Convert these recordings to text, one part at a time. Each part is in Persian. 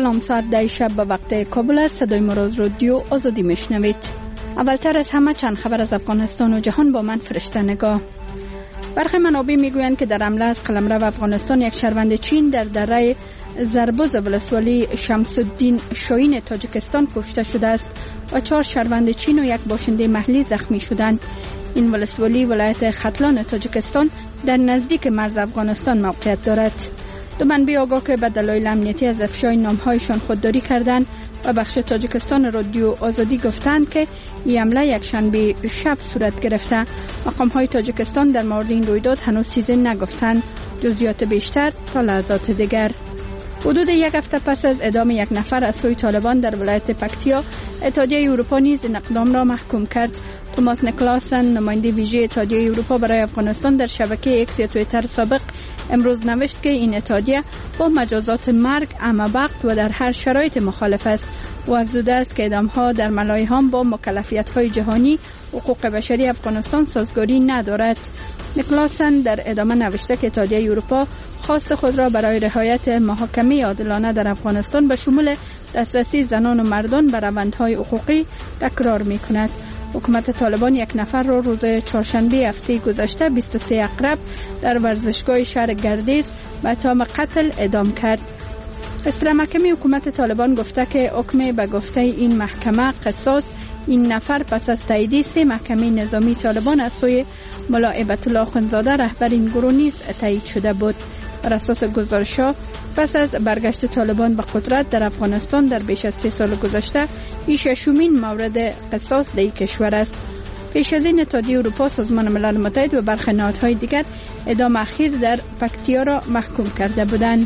سلام، ساعت 10 شب به وقت کابل است. صدای مراز رادیو آزادی میشنوید. اولتر از همه چند خبر از افغانستان و جهان با من فرشته نگاه. برخی منابع میگویند که در حمله از قلمرو افغانستان یک شهروند چین در دره زربوز ولسوالی شمس الدین شاهین تاجیکستان کشته شده است و 4 شهروند چین و یک باشنده محلی زخمی شدند. این ولسوالی ولایت ختلان تاجیکستان در نزدیک مرز افغانستان موقعیت دارد. دو منبع آگاه که به دلایل امنیتی از افشای نامهایشان خودداری کردند و بخش تاجیکستان رادیو آزادی گفتند که این حمله یک شنبه شب صورت گرفته. مقام‌های تاجیکستان در مورد این رویداد هنوز چیزی نگفتند. جزئیات بیشتر تا لحظات دیگر. حدود یک هفته پس از اعدام یک نفر از سوی طالبان در ولایت پکتیا، اتحادیه اروپا نیز این اقدام را محکوم کرد. توماس نیکلاسن، نماینده ویژه اتحادیه اروپا برای افغانستان، در شبکه ایکس یا توییتر سابق امروز نوشت که این اتحادیه با مجازات مرگ هموقت و در هر شرایط مخالف است و افزوده است که اعدام‌ها در ملایحام با مکلفیت‌های جهانی حقوق بشری افغانستان سازگاری ندارد. نیکلاسن در ادامه نوشته که اتحادیه اروپا خواست خود را برای رعایت محاکمه عادلانه در افغانستان به شمول دسترسی زنان و مردان به روندهای حقوقی تکرار می‌کند. حکومت طالبان یک نفر را روز چهارشنبه هفته گذشته 23 اقرب در ورزشگاه شهر گردیز به اتهام قتل اعدام کرد. اصلاح محکمه حکومت طالبان گفته که حکم به گفته این محکمه قصاص این نفر پس از تایید 3 محکمه نظامی طالبان از سوی ملا هیبت الله اخوندزاده رهبر این گروه نیز تایید شده بود. بر اساس گزارش‌ها پس از برگشت طالبان به قدرت در افغانستان در بیش از 3 سال گذشته، این ششمین مورد قصاص در کشور است. پیش از این اتحادیه اروپا، سازمان ملل متحد و برخی نهادهای دیگر اعدام اخیر در پکتیا را محکوم کرده بودند.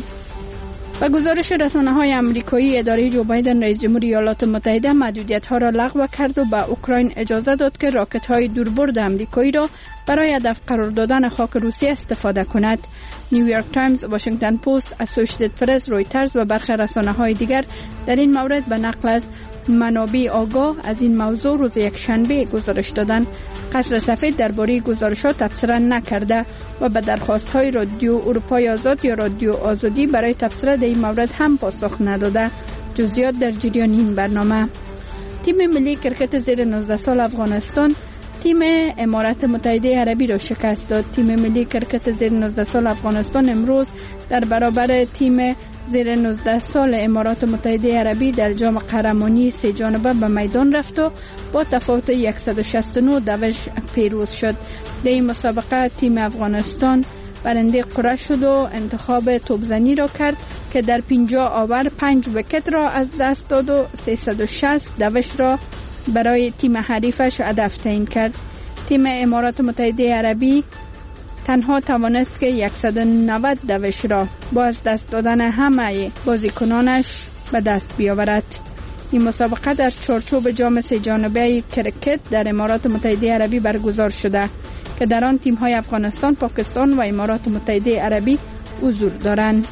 و گزارش رسانه‌های آمریکایی، اداره جو بایدن رئیس جمهوری ایالات متحده محدودیت‌ها را لغو کرد و به اوکراین اجازه داد که راکت‌های دوربرد آمریکایی را برای هدف قرار دادن خاک روسیه استفاده کند. نیویورک تایمز، واشنگتن پست، اسوسییتد پرس، رویترز و برخی رسانه‌های دیگر در این مورد به نقل از منابع آگاه از این موضوع روز یک شنبه گزارش دادند. قصر سفید درباره گزارشات تبصره نکرده و به درخواست‌های رادیو اروپای آزاد یا رادیو آزادی برای تبصره در این مورد هم پاسخ نداده. جزئیات در جریان این برنامه. تیم ملی کرکت زیر 19 سال افغانستان تیم امارات متحده عربی را شکست داد. تیم ملی کرکت زیر 19 سال افغانستان امروز در برابر تیم زیر 19 سال امارات متحده عربی در جام قهرمانی 3 جانبه به میدان رفت و با تفاوت 169 دوش پیروز شد. در این مسابقه تیم افغانستان برنده قرعه شد و انتخاب توپزنی را کرد که در 50 آور 5 ویکت را از دست داد و 360 دوش را برای تیم حریفش هدف تعیین کرد. تیم امارات متحده عربی تنها توانست که 190 دوش را با از دست دادن همه بازیکنانش به دست بیاورد. این مسابقه در چارچوب جام 3 جانبه کرکت در امارات متحده عربی برگزار شده که در آن تیم‌های افغانستان، پاکستان و امارات متحده عربی حضور دارند.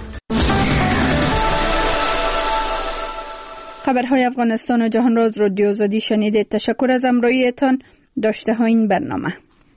خبرهای افغانستان و جهان را از رادیو آزادی شنیدید. تشکر از همراهیتان. داشته ها این برنامه.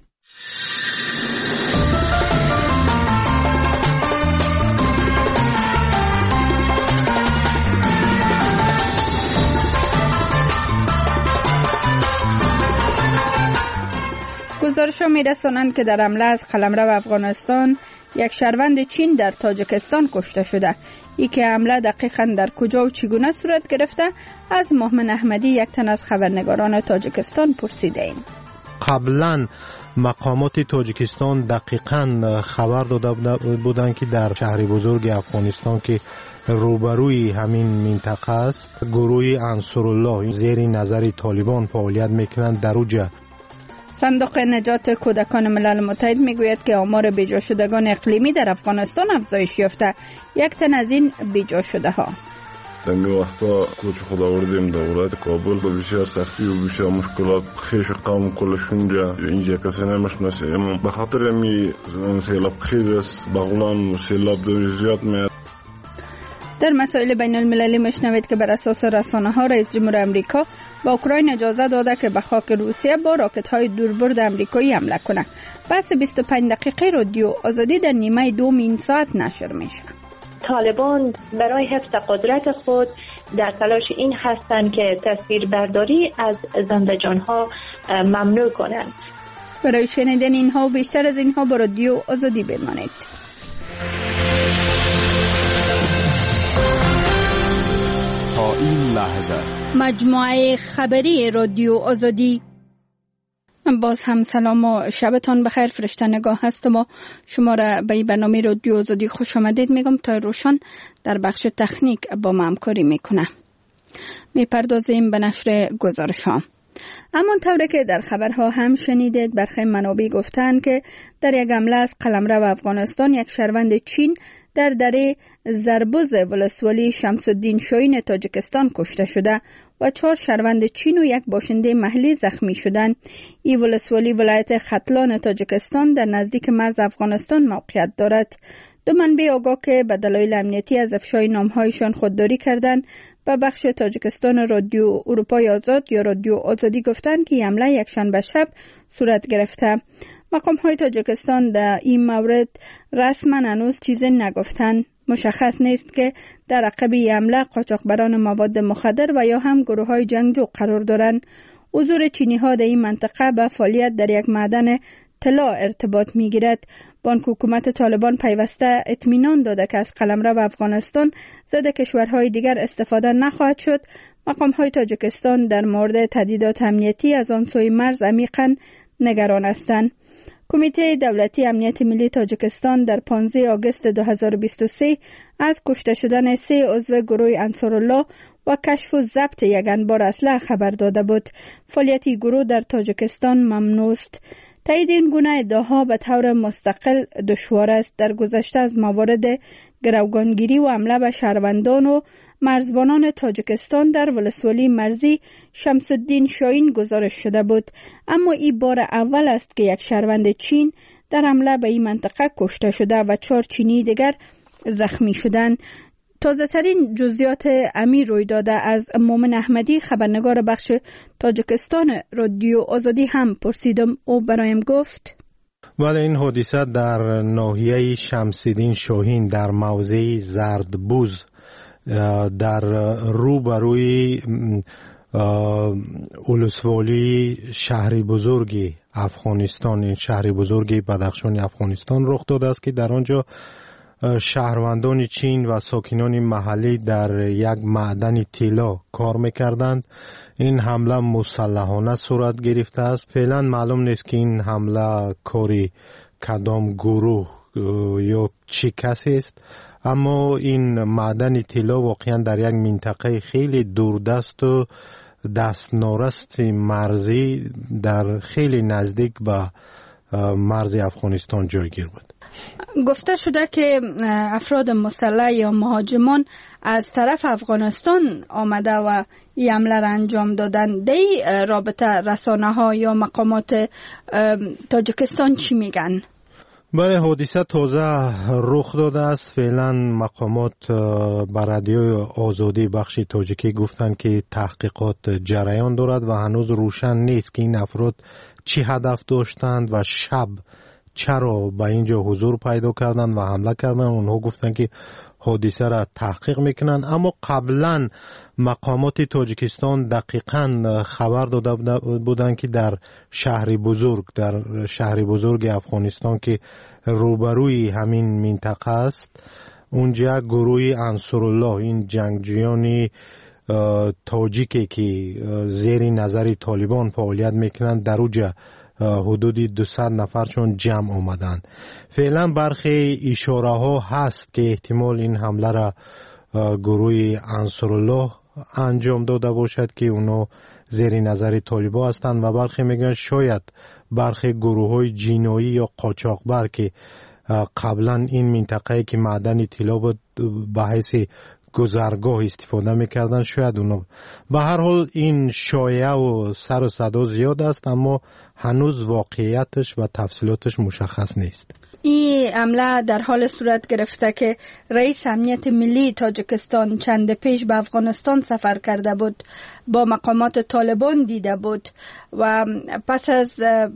گزارش‌ها می‌رسانند که در حمله از قلمرو افغانستان یک شهروند چین در تاجیکستان کشته شده. ای که حمله دقیقاً در کجا و چگونه صورت گرفته از مؤمن احمدی، یک تن از خبرنگاران تاجیکستان، پرسیده ایم. قبلا مقامات تاجیکستان دقیقاً خبر داده بودند که در شهر بزرگ افغانستان که روبروی همین منطقه است، گروه انصارالله زیر نظر طالبان فعالیت میکنند در اوجه. صندوق نجات کودکان ملل متحد میگوید که آمار بیجا شدگان اقلیمی در افغانستان افزایش یافته. یک تن از این بیجا شده ها دمی وقتا کوچ خود آوردیم در ولایت کابل با بسیار سختی و بسیار مشکلات. خیش قوم کلش اینجا کسی نمیشناسه. به خاطر امی سیلاب خیز است، بغلان سیلاب دوری زیاد میاد. در مسائل بین المللی مشنوید که بر اساس رسانه ها رئیس جمهور امریکا با اوکراین اجازه داده که به خاک روسیه با راکت های دوربرد امریکایی حمله کنه. پس 25 دقیقه رادیو آزادی در نیمه دوم این ساعت نشر میشه. طالبان برای حفظ قدرت خود در تلاش این هستند که تصویربرداری از زنده‌جان‌ها ممنوع کنند. برای شنیدن اینها و بیشتر از اینها با رادیو آزادی بمانید. تا این لحظه مجموعه خبری رادیو آزادی. باز هم سلام و شبتان بخیر. فرشته نگاه هستم و شما را به برنامه رادیو آزادی خوش آمدید میگم. تا روشن در بخش تکنیک با ما همکاری میکنه. میپردازیم به نشر گزارش ها. اما طوری که در خبرها هم شنیدید، برخی منابع گفتند که در یک حمله از قلمرو افغانستان یک شهروند چین در دره زربوز ولسوالی شمس الدین شاهین تاجیکستان کشته شده و 4 شهروند چین و یک باشنده محلی زخمی شدند. این ولسوالی ولایت ختلان تاجیکستان در نزدیک مرز افغانستان موقعیت دارد. 2 منبع آگاه که به دلایل امنیتی از افشای نامهایشان خودداری کردند به بخش تاجیکستان رادیو اروپای آزاد یا رادیو آزادی گفتند که حمله یکشنبه شب صورت گرفته. مقام‌های تاجیکستان در این مورد رسما هنوز چیزی نگفتند. مشخص نیست که در عقب این حمله قاچاقبران مواد مخدر و یا هم گروه‌های جنگجو قرار دارند. حضور چینی‌ها در این منطقه به فعالیت در یک معدن طلا ارتباط می‌گیرد. بانک حکومت طالبان پیوسته اطمینان داده که از قلمرو افغانستان ضد کشورهای دیگر استفاده نخواهد شد. مقام‌های تاجیکستان در مورد تهدیدات امنیتی از آن سوی مرز عمیقاً نگران هستند. کمیته دولتی امنیت ملی تاجیکستان در 15 آگوست 2023 از کشته شدن 3 عضو گروه انصارالله و کشف و ضبط یک انبار اسلحه خبر داده بود. فعالیت گروه در تاجیکستان ممنوع است. تایید این گونه ادعاها به طور مستقل دشوار است. در گذشته از موارد گروگانگیری و حمله به شهروندان و مرزبانان تاجیکستان در ولسوالی مرزی شمس الدین شاهین گزارش شده بود، اما این بار اول است که یک شهروند چین در حمله به این منطقه کشته شده و 4 چینی دیگر زخمی شدند. تازه ترین جزئیات امیر روی داده از مومن احمدی، خبرنگار بخش تاجیکستان رادیو آزادی هم پرسیدم. او برایم گفت ولی این حادثه در ناحیه شمس الدین شاهین در موضع زردبوز در روبروی ولسوالی شهری بزرگی افغانستان، این شهری بزرگی بدخشان افغانستان رخ داده است که در آنجا شهروندان چین و ساکنان محلی در یک معدن طلا کار میکردند. این حمله مسلحانه صورت گرفته است. فعلا معلوم نیست که این حمله کاری کدام گروه یا چه کسی است، اما این معدن طلا واقعا در یک منطقه خیلی دوردست و دستنارست مرزی در خیلی نزدیک به مرز افغانستان جایگیر بود. گفته شده که افراد مسلح یا مهاجمان از طرف افغانستان آمده و این حمله را انجام دادن. در رابطه رسانه ها یا مقامات تاجیکستان چی میگن؟ بله، حادثه تازه رخ داده است. فعلا مقامات بر رادیوی آزادی بخش تاجیکی گفتند که تحقیقات جریان دارد و هنوز روشن نیست که این افراد چی هدف داشتند و شب چرا به اینجا حضور پیدا کردند و حمله کردند. اونها گفتند که حادثه را تحقیق میکنند، اما قبلا مقامات تاجیکستان دقیقاً خبر داده بودند که در شهر بزرگ افغانستان که روبروی همین منطقه است، اونجا گروه انصارالله، این جنگجویان تاجیکی که زیر نظر طالبان فعالیت میکنند، در اونجا حدود 200 نفرشون جمع آمدند. فعلا برخی اشاره ها هست که احتمال این حمله را گروه انصارالله انجام داده باشد که اونا زیر نظر طالبان هستند و برخی میگن شاید برخی گروه های جنایی یا قاچاقبر که قبلا این منطقه که معدن طلا بود به حیث گذرگاه استفاده میکردن، شاید اونا. به هر حال این شایعه و سر و صدا زیاد است، اما هنوز واقعیتش و تفصیلاتش مشخص نیست. این حمله در حال صورت گرفته که رئیس امنیت ملی تاجیکستان چند پیش به افغانستان سفر کرده بود، با مقامات طالبان دیده بود و پس از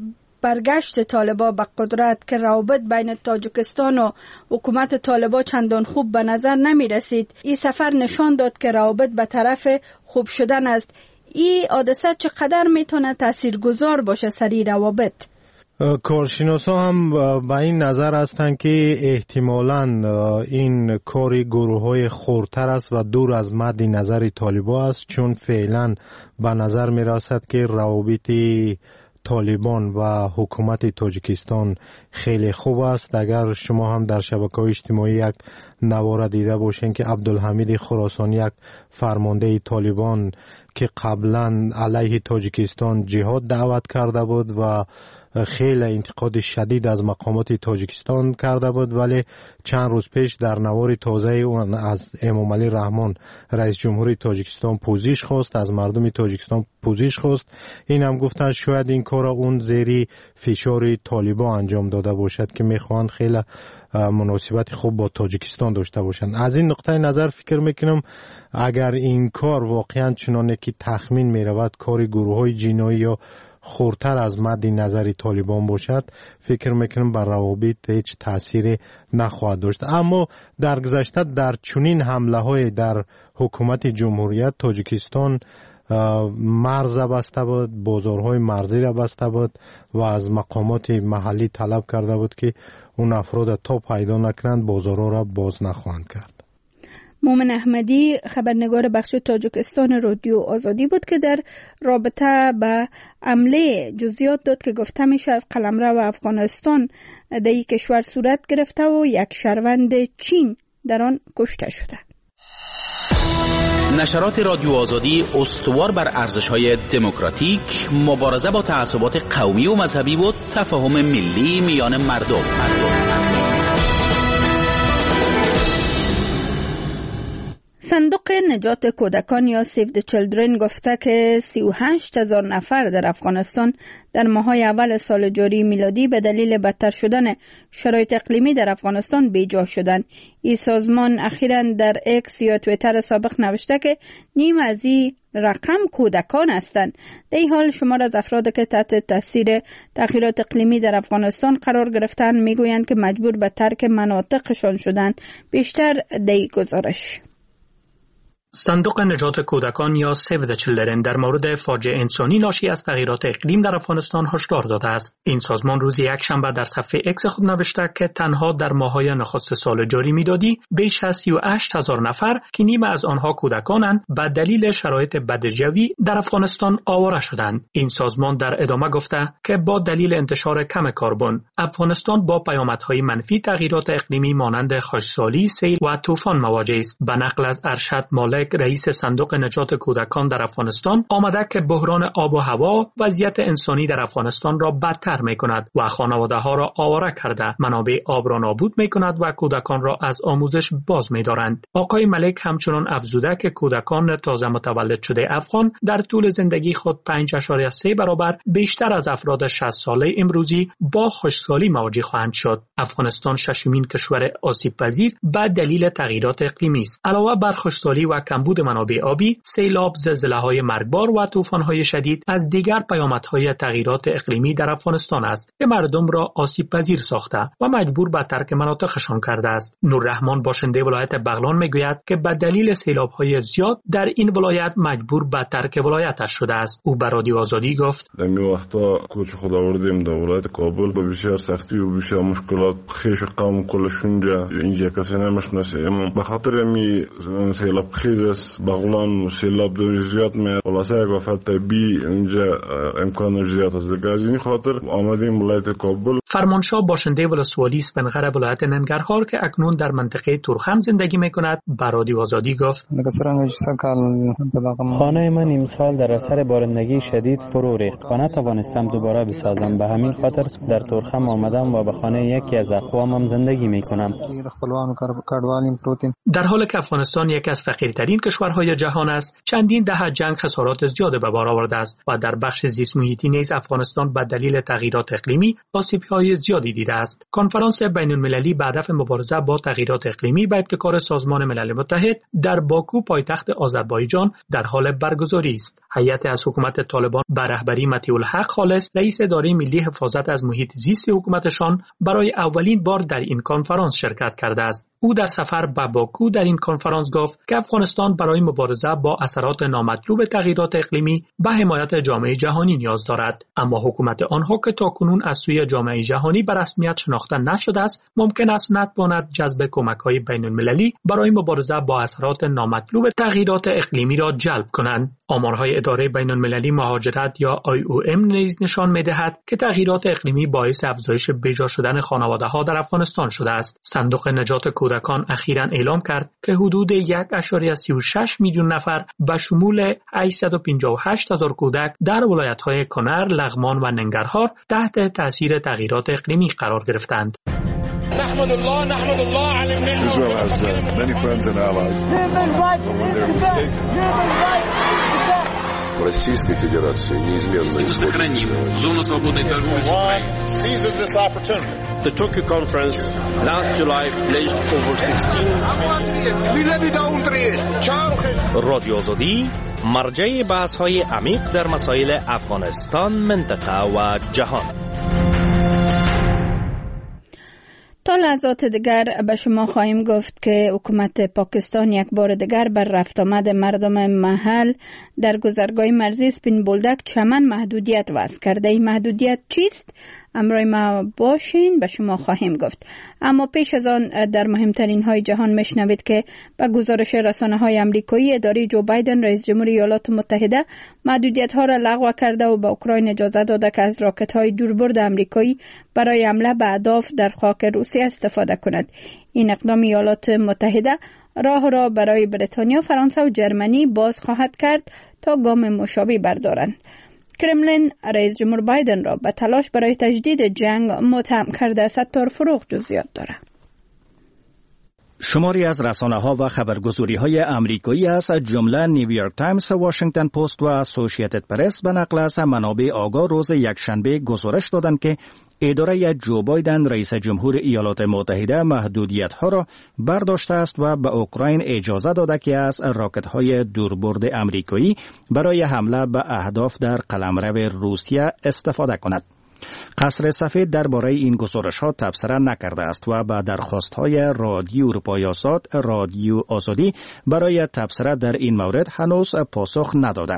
برگشت طالبان به قدرت که روابط بین تاجیکستان و حکومت طالبان چندان خوب به نظر نمی رسید، این سفر نشان داد که روابط به طرف خوب شدن است. این حادثه چقدر میتونه تاثیرگذار باشه سری روابط؟ کارشناسا هم به این نظر هستند که احتمالاً این کاری گروه‌های خردتر است و دور از مد نظر طالبان است، چون فعلا به نظر می رسد که روابط طالبان و حکومت تاجیکستان خیلی خوب است. اگر شما هم در شبکه‌های اجتماعی یک نواره دیده باشین که عبدالحمید خراسانی، یک فرمانده طالبان که قبلا علیه تاجیکستان جهاد دعوت کرده بود و خیلی انتقاد شدید از مقامات تاجیکستان کرده بود، ولی چند روز پیش در نوار تازه اون از امام علی رحمان رئیس جمهوری تاجیکستان پوزش خواست، از مردم تاجیکستان پوزش خواست. این هم گفتن شاید این کار اون زیر فشار طالبان انجام داده باشد که میخوان خیلی مناسبت خوب با تاجیکستان داشته باشند. از این نقطه نظر فکر میکنم اگر این کار واقعا چنانه که تخمین میرود کار گروه‌های جنایی یا خردتر از مد نظر طالبان باشد، فکر میکنم بر روابط هیچ تأثیری نخواهد داشت. اما در گذشته در چنین حمله های در حکومت جمهوریت تاجیکستان مرز بسته بود، بازارهای مرزی را بسته بود و از مقامات محلی طلب کرده بود که اون افراد تا پیدا نکنند بازارها را باز نخواهند کرد. مومن احمدی خبرنگار بخش تاجیکستان رادیو آزادی بود که در رابطه به حمله جزئیات داد که گفته میشه از قلمرو افغانستان در این کشور صورت گرفته و یک شهروند چین در آن کشته شده. نشرات رادیو آزادی استوار بر ارزش‌های دموکراتیک، مبارزه با تعصبات قومی و مذهبی و تفاهم ملی میان مردم. صندوق نجات کودکان یا سیو د چیلدرن گفته که 38,000 نفر در افغانستان در ماه‌های اول سال جاری میلادی به دلیل بدتر شدن شرایط اقلیمی در افغانستان بیجا شدند. این سازمان اخیراً در اکس یا توییتر سابق نوشته که نیم از این رقم کودکان هستند. در این حال شمار از افراد که تحت تاثیر تغییرات اقلیمی در افغانستان قرار گرفتند میگویند که مجبور به ترک مناطقشان شدند. بیشتر در این گزارش. صندوق نجات کودکان یا سیو د چیلدرن در مورد فاجعه انسانی ناشی از تغییرات اقلیم در افغانستان هشدار داده است. این سازمان روز یکشنبه در صفحه اکس خود نوشته که تنها در ماه‌های نخست سال جاری میلادی بیش از 38,000 نفر که نیمه از آنها کودکانند به دلیل شرایط بد جوی در افغانستان آواره شدند. این سازمان در ادامه گفته که با دلیل انتشار کم کربن افغانستان با پیامدهای منفی تغییرات اقلیمی مانند خشکسالی، سیل و طوفان مواجه است. به نقل از ارشد مالک رئیس صندوق نجات کودکان در افغانستان آمده که بحران آب و هوا وضعیت انسانی در افغانستان را بدتر می کند و خانواده ها را آواره کرده، منابع آب را نابود می کند و کودکان را از آموزش باز می دارند. آقای ملک همچنان افزوده که کودکان تازه متولد شده افغان در طول زندگی خود 5.3 برابر بیشتر از افراد 60 ساله امروزی با خشکسالی مواجه خواهند شد. افغانستان ششمین کشور آسیب پذیر به دلیل تغییرات اقلیمی است. علاوه بر خشکسالی و کمبود منابع آبی، سیلاب، زلزله‌های مرگبار و طوفان‌های شدید از دیگر پیامدهای تغییرات اقلیمی در افغانستان است که مردم را آسیب پذیر ساخته و مجبور به ترک مناطقشان کرده است. نوررحمان باشنده ولایت بغلان میگوید که به دلیل سیلاب‌های زیاد در این ولایت مجبور به ترک ولایتش شده است. او به رادیو آزادی گفت: در این وقتا کوچ خود آوردیم در ولایت کابل به بسیار سختی و بسیار مشکلات خیش قوم کلش اینجا کسی نمیشناسه. به خاطر می سیلاب خیز بغلان سیلاب دوی زیاد می خلاصه گفت بی اینجا امکانش زیاد است. دیگه از این خاطر آمدیم ولایت کابل. فرمانشاه باشنده ولسوالی اسفندقره ولایت ننگرهار که اکنون در منطقه تورخم زندگی میکند به رادیو آزادی گفت: خانه من امسال در اثر بارندگی شدید فرو ریخت و نتوانستم دوباره بسازم. به همین خاطر در تورخم آمدم و به خانه یکی از اقوامم زندگی میکنم. در حالی که افغانستان یکی از فقیرترین اولین کشورهای جهان است، چندین دهه جنگ خسارات زیاد به بار آورده است و در بخش زیست محیطی نیز افغانستان به دلیل تغییرات اقلیمی آسیب‌های زیادی دیده است. کنفرانس بین‌المللی به هدف مبارزه با تغییرات اقلیمی به ابتکار سازمان ملل متحد در باکو پایتخت آذربایجان در حال برگزاری است. هیئت از حکومت طالبان به رهبری مطیع الحق خالص، رئیس اداره ملی حفاظت از محیط زیست حکومتشان، برای اولین بار در این کنفرانس شرکت کرده است. او در سفر به باکو در این کنفرانس گفت که افغانستان برای مبارزه با اثرات نامطلوب تغییرات اقلیمی به حمایت جامعه جهانی نیاز دارد، اما حکومت آنها که تاکنون از سوی جامعه جهانی به رسمیت شناخته نشده است، ممکن است نتواند جذب کمک‌های بین‌المللی برای مبارزه با اثرات نامطلوب تغییرات اقلیمی را جلب کنند. آمارهای اداره بین‌المللی مهاجرت یا IOM نیز نشان می‌دهد که تغییرات اقلیمی باعث افزایش بیجا شدن خانواده‌ها در افغانستان شده است. صندوق نجات کودکان اخیراً اعلام کرد که حدود 1.36 میلیون نفر به شمول 858,000 کودک در ولایت‌های کنر، لغمان و ننگرهار تحت تأثیر تغییرات اقلیمی قرار گرفتند. Israel has many friends and allies. But when they're mistaken, Российской Федерации неизменно сохраним зону свободной торговли с Украиной. The Tokyo conference last July pledged over 16 رادیو آزادی مرجع بحث‌های عمیق در مسائل افغانستان، منطقه و جهان. تا لحظات دیگر به شما خواهیم گفت که حکومت پاکستان یک بار دیگر بر رفت آمد مردم محل در گذرگاه مرزی سپین بولدک چمن محدودیت وضع کرده. این محدودیت چیست؟ همراه ما باشین، به شما خواهیم گفت. اما پیش از آن در مهمترین های جهان میشنوید که به گزارش رسانه های امریکایی، اداره جو بایدن رئیس جمهور ایالات متحده محدودیت ها را لغو کرده و به اوکراین اجازه داده که از راکت های دوربرد امریکایی برای حمله به اهداف در خاک روسیه استفاده کند. این اقدام ایالات متحده راه را برای بریتانیا، فرانسه و جرمنی باز خواهد کرد تا گام مشابه بردارند. کرملین رئیس جمهور بایدن را به تلاش برای تجدید جنگ متهم کرده. ستار فروغ جزئیات دارد. شماری از رسانه‌ها و خبرگزاری‌های آمریکایی از جمله نیویورک تایمز، واشنگتن پست و اسوسییتد پرس به نقل از منابع آگاه روز یکشنبه گزارش دادند که اداره جو بایدن رئیس جمهور ایالات متحده محدودیت‌ها را برداشته است و به اوکراین اجازه داده که از راکت‌های دوربرد آمریکایی برای حمله به اهداف در قلمرو روسیه استفاده کند. قصر سفید درباره این گزارش‌ها تبصره نکرده است و به درخواست‌های رادیو پایاسات رادیو آزادی برای تبصره در این مورد هنوز پاسخ نداده.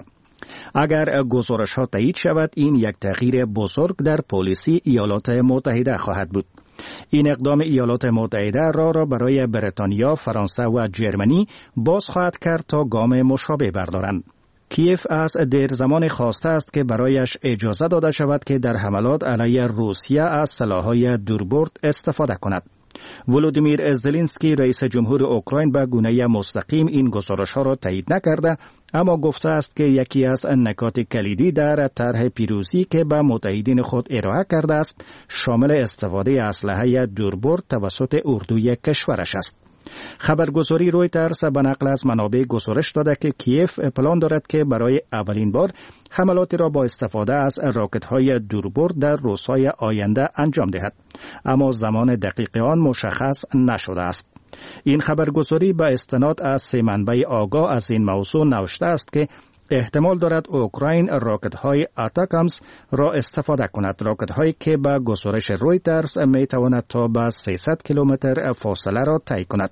اگر گزارش‌ها تایید شود، این یک تغییر بزرگ در پالیسی ایالات متحده خواهد بود. این اقدام ایالات متحده را برای بریتانیا، فرانسه و جرمنی باز خواهد کرد تا گام مشابه بردارند. کیف از دیر زمان خواسته است که برایش اجازه داده شود که در حملات علیه روسیه از سلاح‌های دوربرد استفاده کند. ولودیمیر زلنسکی رئیس جمهور اوکراین به گونه مستقیم این گزارش‌ها را تایید نکرده، اما گفته است که یکی از نکات کلیدی در طرح پیروزی که به متحدین خود ارائه کرده است شامل استفاده اسلحه دوربرد توسط اردوی کشورش است. خبرگزاری رویترز به نقل از منابع گزارش داده که کیف پلان دارد که برای اولین بار حملاتی را با استفاده از راکت‌های دوربرد در روزهای آینده انجام دهد، اما زمان دقیق آن مشخص نشده است. این خبرگزاری به استناد از 3 منبع آگاه از این موضوع نوشته است که احتمال دارد اوکراین راکت‌های آتاکامز را استفاده کند، راکت‌هایی که به گزارش رویترز می‌تواند تا به 300 کیلومتر فاصله را طی کند.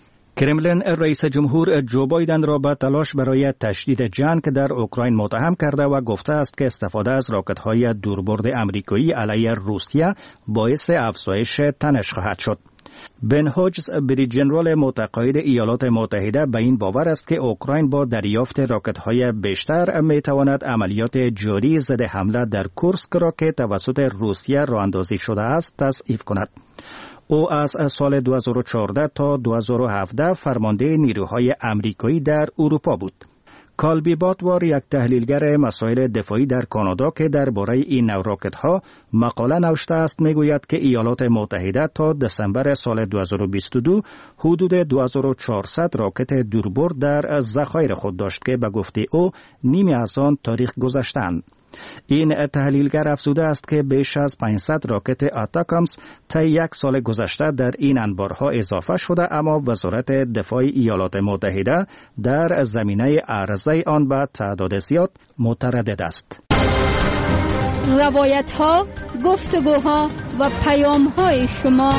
کرملین رئیس جمهور جو بایدن را به تلاش برای تشدید جنگ در اوکراین متهم کرده و گفته است که استفاده از راکت‌های دوربرد آمریکایی علیه روسیه باعث افزایش تنش خواهد شد. بن هوجز بریج جنرال متقاعد ایالات متحده به این باور است که اوکراین با دریافت راکت‌های بیشتر می‌تواند عملیات جاری ضد حمله در کورسک را که توسط روسیه راه‌اندازی شده است تضعیف کند. او از سال 2014 تا 2017 فرمانده نیروهای آمریکایی در اروپا بود. کالبی باتوار یک تحلیلگر مسائل دفاعی در کانادا که درباره این نوع راکت ها مقاله نوشته است میگوید که ایالات متحده تا دسامبر سال 2022 حدود 2400 راکت دوربرد در ذخایر خود داشت که به گفته او نیمی از آن تاریخ گذشتند. این تحلیلگر افزوده است که بیش از 500 راکت آتاکامس طی یک سال گذشته در این انبارها اضافه شده، اما وزارت دفاع ایالات متحده در زمینه عرضه آن به تعداد زیاد متردد است. روایت‌ها، گفتگوها و پیام‌های شما.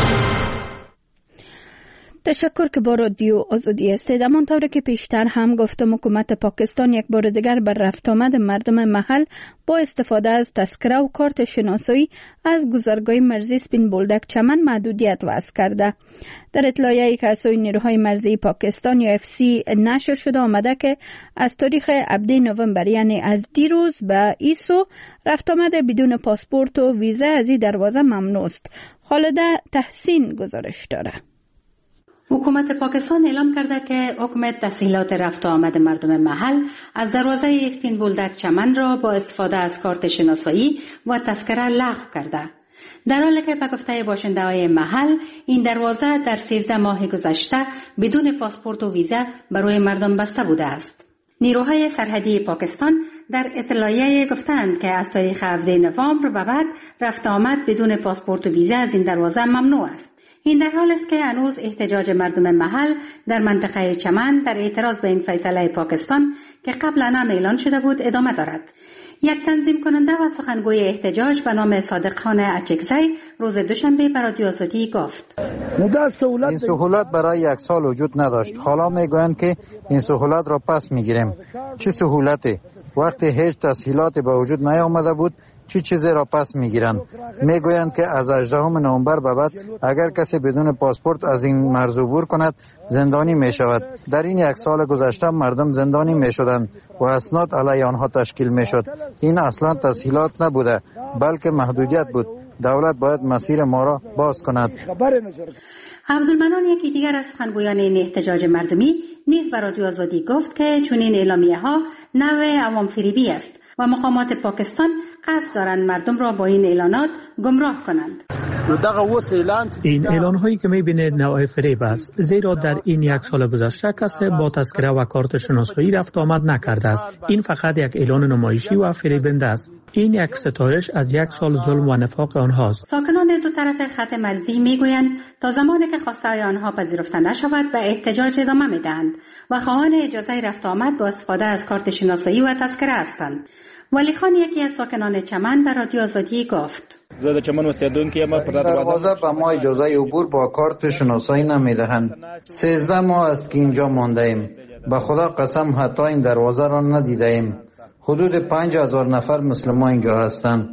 تشکر که با رادیو آزادی هستید. همانطور که پیشتر هم گفتم، حکومت پاکستان یک بار دیگر بر رفت آمد مردم محل با استفاده از تذکره و کارت شناسایی از گذرگاه مرزی سپین بولدک چمن محدودیت وضع کرده. در اطلاعیه‌ای که از سوی نیروهای مرزی پاکستان یا FC نشر شده آمده که از تاریخ 17 نوامبر یعنی از دیروز به ایسو رفت آمد بدون پاسپورت و ویزا از این دروازه ممنوع است. خالده تحسین گزارش داره. حکومت پاکستان اعلام کرده که حکم تسهیلات رفت آمد مردم محل از دروازه اسپین بولدک چمن را با استفاده از کارت شناسایی و تذکره لغو کرده. در حالی که به گفته باشنده‌های محل این دروازه در 13 ماه گذشته بدون پاسپورت و ویزا برای مردم بسته بوده است. نیروهای سرحدی پاکستان در اطلاعیه گفتند که از تاریخ 17 نوامبر به بعد رفت آمد بدون پاسپورت و ویزا از این دروازه ممنوع است. این در حال است که هنوز احتجاج مردم محل در منطقه چمن در اعتراض به این فیصله پاکستان که قبلا هم اعلان شده بود ادامه دارد. یک تنظیم کننده و سخنگوی احتجاج به نام صادق خان اچکزی روز دوشنبه به رادیو آزادی گفت: این سهولت برای یک سال وجود نداشت. حالا میگویند که این سهولت را پس میگیریم. چه سهولتی؟ وقتی هیچ تسهیلاتی به وجود نیامده بود چی چیزی را پس میگیرند. میگویند که از 18 نوامبر به بعد اگر کسی بدون پاسپورت از این مرز عبور کند زندانی می شود. در این یک سال گذشته مردم زندانی می شدند و اسناد علیه آنها تشکیل می شد. این اصلا تسهیلات نبوده بلکه محدودیت بود. دولت باید مسیر ما را باز کند. عبدالمنان یکی دیگر از سخنگویان این احتجاج مردمی نیز به رادیو آزادی گفت که چنین اعلامیه ها نوع عوام فریبی است و مقامات پاکستان قصد دارند مردم را با این اعلانات گمراه کنند. این اعلان هایی که میبینید نوع فریب است، زیرا در این یک سال گذشته کسی با تذکره و کارت شناسایی رفت آمد نکرده است. این فقط یک اعلان نمایشی و فریبنده است. این یک ستایش از یک سال ظلم و نفاق آنهاست. ساکنان دو طرف خط مرزی میگویند تا زمانی که خواسته های آنها پذیرفته نشود به احتجاج ادامه میدهند و خواهان اجازه رفت آمد با استفاده از کارت شناسایی و تذکره هستند. ولی خان یکی از ساکنان چمن به رادیو آزادی گفت: دروازه به ما اجازه عبور با کارت شناسایی نمیدهند. 13 ماه است که اینجا مانده ایم. به خدا قسم حتی این دروازه را ندیده ایم. حدود 5000 نفر مثل ما اینجا هستند.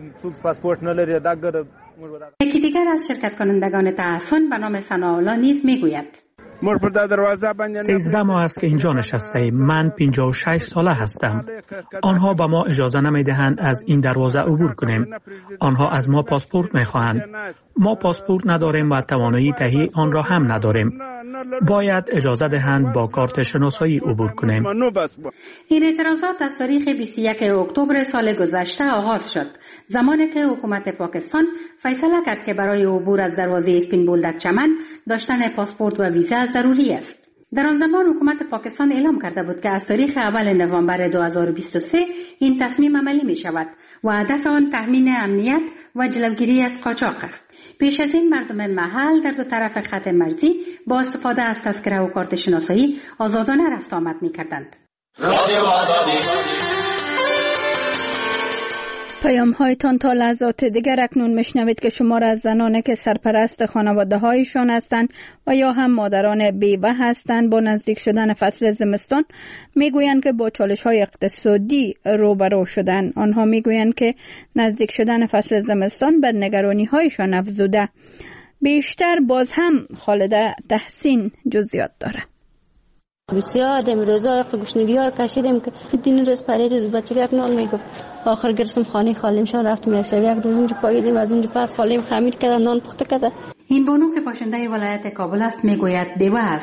یکی دیگر از شرکت کنندگان تحسن به نام ثناءالله نیز میگوید: 13 ماه است که اینجا نشسته ایم. من 56 ساله هستم. آنها به ما اجازه نمیدهند از این دروازه عبور کنیم. آنها از ما پاسپورت میخواهند. ما پاسپورت نداریم و توانایی تهیه آن را هم نداریم. باید اجازه دهند با کارت شناسایی عبور کنیم. این اعتراضات از تاریخ 21 اکتبر سال گذشته آغاز شد، زمانی که حکومت پاکستان فیصله کرد که برای عبور از دروازه اسپین بولدک چمن داشتن پاسپورت و ویزا ضروری است. در آن زمان حکومت پاکستان اعلام کرده بود که از تاریخ اول نوامبر 2023 این تصمیم عملی می شود و هدف آن تامین امنیت و جلوگیری از قاچاق است. پیش از این مردم محل در دو طرف خط مرزی با استفاده از تذکره و کارت شناسایی آزادانه رفت آمد می کردند. پیام هایتان تا لحظات دیگر اکنون میشنوید که شمار از زنان که سرپرست خانواده هایشان هستند و یا هم مادران بیوه هستند با نزدیک شدن فصل زمستان میگویند که با چالش های اقتصادی روبرو شدن. آنها میگویند که نزدیک شدن فصل زمستان بر نگرانی هایشان افزوده. بیشتر باز هم خالده تحسین جزئیات داره. بسیار امروزا گوشنگی ها رو کشیدیم که دین روز پری روز بچه یک نال میگفت آخر گرفتم خانه خالیم شان رفتم یک شب یک روز اونجا پاییدیم از اونجا پس خالیم خمیر کردن نان پخته کرده. این بانو که باشنده ولایت کابل است میگوید بیوه است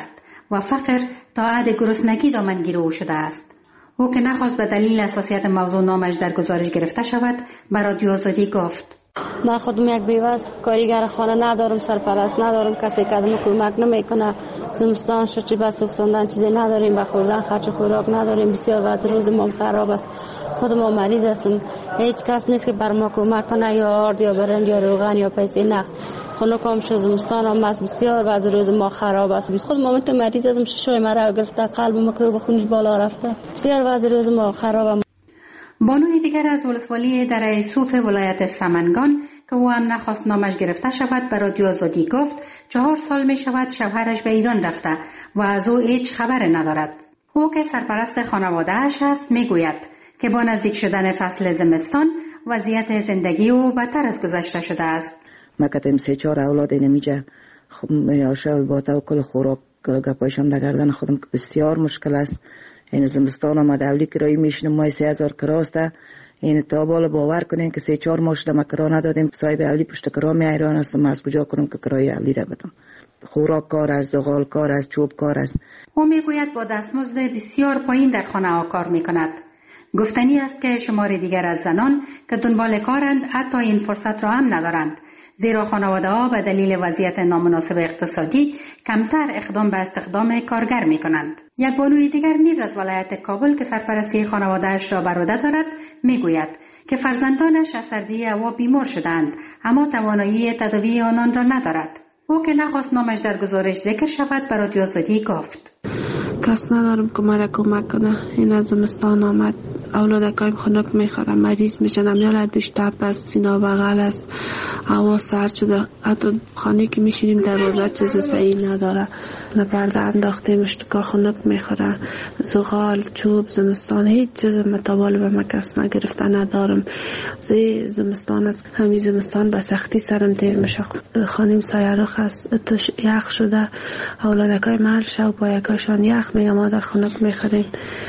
و فقر تا حد گرسنگی دامنگیر او شده است. او که نخواست به دلیل اساسیت موضوع نامش در گزارش گرفته شود به رادیو آزادی گفت: من خودم یک بیوه کارگر خانه ندارم، سرپرست ندارم، کسی که کمک نمیکنه. زمستان شد چی بس افتاندن چیزی نداریم، به خوردن خرچ خوراک نداریم. بسیار وقت روز ما خراب است. خود ما مریض هستیم، هیچ کس نیست که بر ما کمک کنه، یا آرد یا برنج یا روغن یا پیسه نقد. خنکم شد، زمستان هم است، بسیار وضع روز ما خراب است. خود ما مریض هستم، ششای مرا گرفته، قلب مکروب خونش بالا رفته، بسیار وضع روز ما خراب. بانوی دیگر از ولسوالی دره صوف ولایت سمنگان که او هم نخواست نامش گرفته شود به رادیو آزادی گفت 4 سال می شود شوهرش به ایران رفته و از او هیچ خبر ندارد. او که سرپرست خانواده اش است می گوید که با نزدیک شدن فصل زمستان وضعیت زندگی او بدتر از گذشته شده است. ما کتیم 3-4 اولاد نمیجه، خب میاشه با توکل خوراک گپایشم در گردن خودم که بسیار مشکل است. این زمستان آمده اولی کرایی میشنم مای 3000 کراسته. این تا بالا باور کنین که 3-4 ماه شده ما کرا ندادیم. صاحب اولی پشت کرا می ایران است، ما از کجا کنم که کرای اولی را بدم؟ خوراک کار است، زغال کار است، چوب کار است. او میگوید با دستمزد بسیار پایین در خانه ها کار میکند. گفتنی است که شمار دیگر از زنان که دنبال کارند حتی این فرصت را هم ندارند، زیرا خانواده ها به دلیل وضعیت نامناسب اقتصادی کمتر اقدام به استخدام کارگر می کنند. یک بانوی دیگر نیز از ولایت کابل که سرپرستی خانواده‌اش را بر عهده دارد می گوید که فرزندانش از سردی هوا بیمار شدند اما توانایی تداوی آنان را ندارد. او که نخواست نامش در گزارش ذکر شود به رادیو آزادی گفت: کس ندارم که مرا کمک کنه. این از زمستان آمد، اولادکایم خنک میخورم، مریض میشن، امیال دوش تپ است، سینا بغل است، هوا سرد شده، حتی خانه که میشینیم دروازه چیز صحیح نداره، نه پرده انداخته، مشتکا خنک میخوره، زغال، چوب، زمستان هیچ چیز متوال به من کس نگرفته ندارم. زمستان است، همین زمستان به سختی سرم تیر میشه. خانیم سایرخ است، اتش یخ شده، اولادکای محل شو پایکاشان یخ میگه، ما در خنک میخوریم.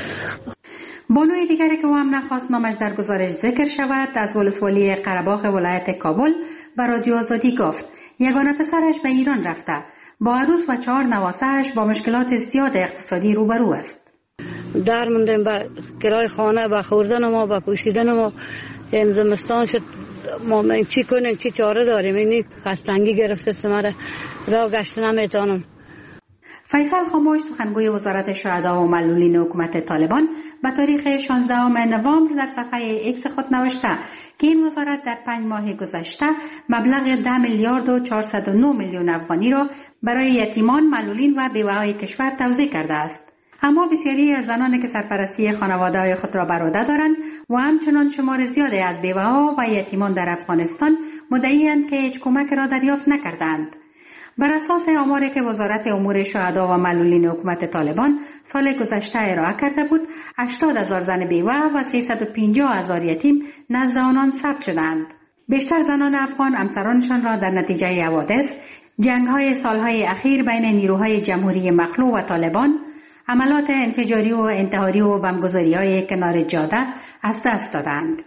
بانوی دیگری که او هم نخواست نامش در گزارش ذکر شود از ولسوالی قره‌باغ ولایت کابل و رادیو آزادی گفت یگانه پسرش به ایران رفته، با عروس و 4 نواسه‌اش با مشکلات زیاد اقتصادی روبرو است. در موندیم به کرای خانه، به خوردن ما، به پوشیدن ما. این زمستان شد، ما چی کنیم، چی چاره داریم؟ این خستگی گرفته مرا، راه گشت نمیتونم. فیصل خاموش سخنگوی وزارت شهدا و معلولین حکومت طالبان به تاریخ 16 نوامبر در صفحه ایکس خود نوشته که این وزارت در 5 ماه گذشته مبلغ 10 میلیارد و 409 میلیون افغانی را برای یتیمان، معلولین و بیوه‌های کشور توزیع کرده است. اما بسیاری از زنانی که سرپرستی خانواده‌های خود را بر عهده دارند و همچنان شمار زیادی از بیوه‌ها و یتیمان در افغانستان مدعی‌اند که هیچ کمک را دریافت نکردند. بر اساس آماری که وزارت امور شهدا و معلولین حکومت طالبان سال گذشته ارائه کرده بود، 80,000 زن بیوه و 350,000 یتیم نزد آنان ثبت شدند. بیشتر زنان افغان همسرانشان را در نتیجه حوادث، جنگ‌های سالهای اخیر بین نیروهای جمهوری مخلوع و طالبان، عملات انفجاری و انتحاری و بمبگذاری‌های کنار جاده از دست دادند.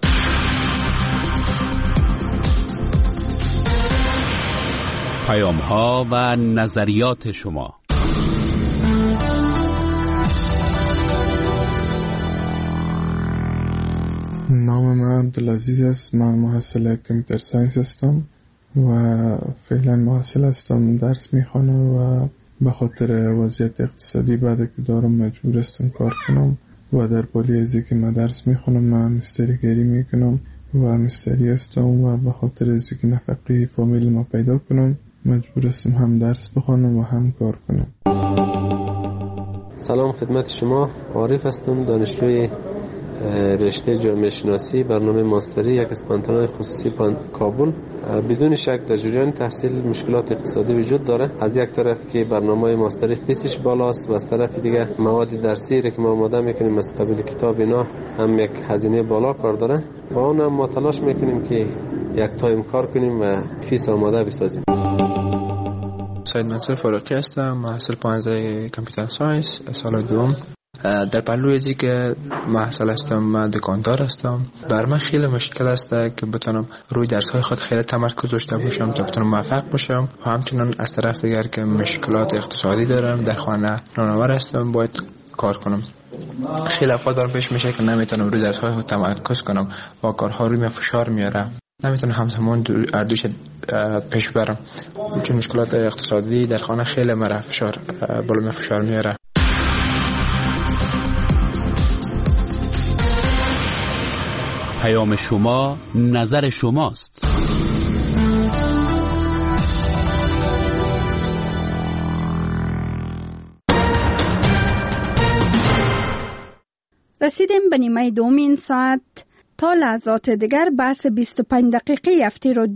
پیام‌ها و نظریات شما. نام من عبدالعزیز است. من محصل کامپیوتر ساینس هستم و فعلا محصل هستم، درس میخوانم و به خاطر وضعیت اقتصادی بعد که دارم مجبور هستم کار کنم و در پالی ازی که من درس میخوانم من مستریگری میکنم و مستری هستم و به خاطر ازی که نفقه فامیل ما پیدا کنم مجبور هستم هم درس بخوانم و هم کار کنم. سلام خدمت شما، عارف هستم، دانشجوی رشته جامعه شناسی برنامه ماستری یک اسپانتانای خصوصی کابل. بدون شک در جریان تحصیل مشکلات اقتصادی وجود داره. از یک طرف که برنامه ماستری فیسش بالاست و از طرف دیگه مواد درسی که ما آماده میکنیم از قبیل کتاب اینا هم یک هزینه بالا کار داره. با اون هم ما تلاش میکنیم که یک تایم کار کنیم و فیس آماده بسازیم. سید منصور فاروقی هستم، محصل 15 کامپیوتر ساینس سال دوم. در پهلوی ازی که محصل هستم، من دکاندار هستم، بر من خیلی مشکل است که بتونم روی درس های خود خیلی تمرکز داشته باشم تا بتونم موفق باشم. و همچنان از طرف دیگر که مشکلات اقتصادی دارم، در خانه نانآور هستم، باید کار کنم. خیلی اوقات برام پیش میشه که نمیتونم روی درس های خود تمرکز کنم و کارها روی من فشار میاره، نمیتونم همزمان اردوش پیش برم، چون مشکلات اقتصادی در خانه خیلی مرا فشار میاره. پیام شما، نظر شماست. رسیدیم به نیمه دوم این ساعت. تا لحظات دیگر بحث 25 دقیقه هفته رو